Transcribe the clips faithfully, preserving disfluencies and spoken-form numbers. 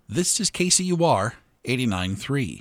This is K C U R eighty-nine point three.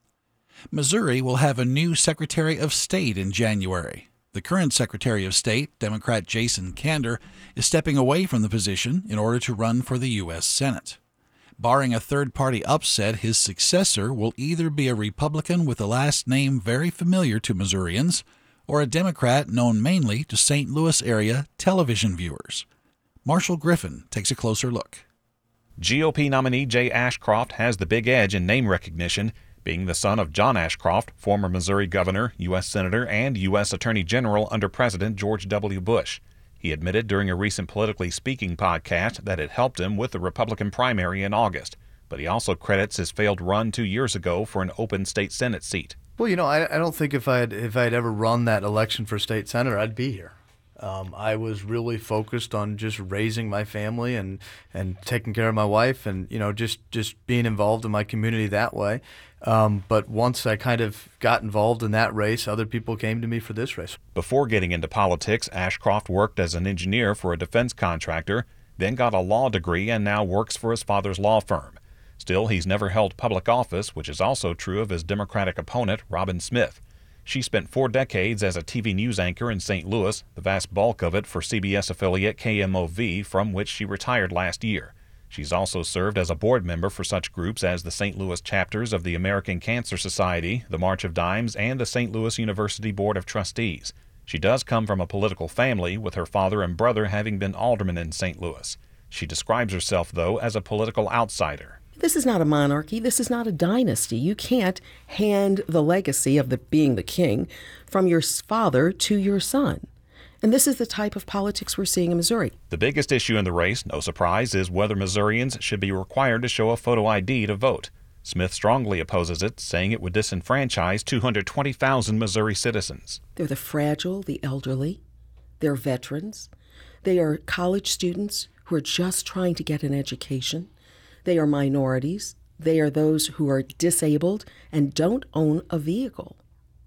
Missouri will have a new Secretary of State in January. The current Secretary of State, Democrat Jason Kander, is stepping away from the position in order to run for the U S Senate. Barring a third-party upset, his successor will either be a Republican with a last name very familiar to Missourians or a Democrat known mainly to Saint Louis area television viewers. Marshall Griffin takes a closer look. G O P nominee Jay Ashcroft has the big edge in name recognition, being the son of John Ashcroft, former Missouri governor, U S Senator, and U S Attorney General under President George W. Bush. He admitted during a recent Politically Speaking podcast that it helped him with the Republican primary in August, but he also credits his failed run two years ago for an open state Senate seat. Well, you know, I, I don't think if I'd, if I'd ever run that election for state senator, I'd be here. Um, I was really focused on just raising my family and, and taking care of my wife and, you know, just, just being involved in my community that way. Um, but once I kind of got involved in that race, other people came to me for this race. Before getting into politics, Ashcroft worked as an engineer for a defense contractor, then got a law degree and now works for his father's law firm. Still, he's never held public office, which is also true of his Democratic opponent, Robin Smith. She spent four decades as a T V news anchor in Saint Louis, the vast bulk of it for C B S affiliate K M O V, from which she retired last year. She's also served as a board member for such groups as the Saint Louis chapters of the American Cancer Society, the March of Dimes, and the Saint Louis University Board of Trustees. She does come from a political family, with her father and brother having been aldermen in Saint Louis. She describes herself, though, as a political outsider. This is not a monarchy. This is not a dynasty. You can't hand the legacy of the being the king from your father to your son. And this is the type of politics we're seeing in Missouri. The biggest issue in the race, no surprise, is whether Missourians should be required to show a photo I D to vote. Smith strongly opposes it, saying it would disenfranchise two hundred twenty thousand Missouri citizens. They're the fragile, the elderly. They're veterans. They are college students who are just trying to get an education. They are minorities. They are those who are disabled and don't own a vehicle,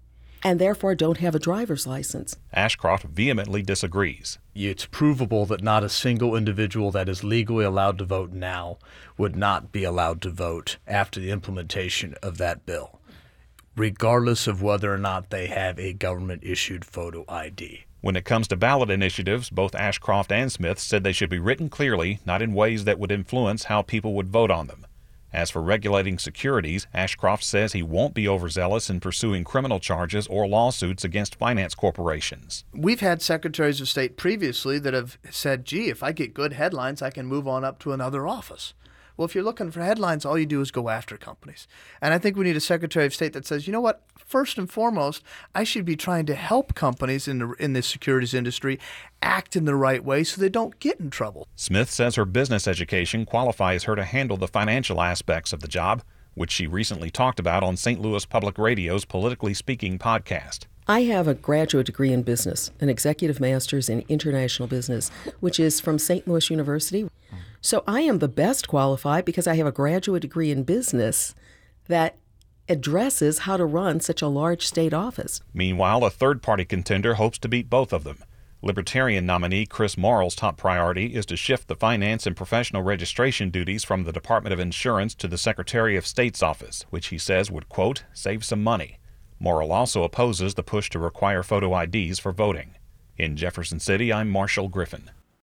and therefore don't have a driver's license. Ashcroft vehemently disagrees. It's provable that not a single individual that is legally allowed to vote now would not be allowed to vote after the implementation of that bill, regardless of whether or not they have a government-issued photo I D. When it comes to ballot initiatives, both Ashcroft and Smith said they should be written clearly, not in ways that would influence how people would vote on them. As for regulating securities, Ashcroft says he won't be overzealous in pursuing criminal charges or lawsuits against finance corporations. We've had secretaries of state previously that have said, gee, if I get good headlines, I can move on up to another office. Well, if you're looking for headlines, all you do is go after companies. And I think we need a Secretary of State that says, you know what, first and foremost, I should be trying to help companies in the in the securities industry act in the right way so they don't get in trouble. Smith says her business education qualifies her to handle the financial aspects of the job, which she recently talked about on Saint Louis Public Radio's Politically Speaking podcast. I have a graduate degree in business, an executive master's in international business, which is from Saint Louis University. So I am the best qualified because I have a graduate degree in business that addresses how to run such a large state office. Meanwhile, a third-party contender hopes to beat both of them. Libertarian nominee Chris Morrill's top priority is to shift the finance and professional registration duties from the Department of Insurance to the Secretary of State's office, which he says would, quote, save some money. Morrill also opposes the push to require photo I Ds for voting. In Jefferson City, I'm Marshall Griffin.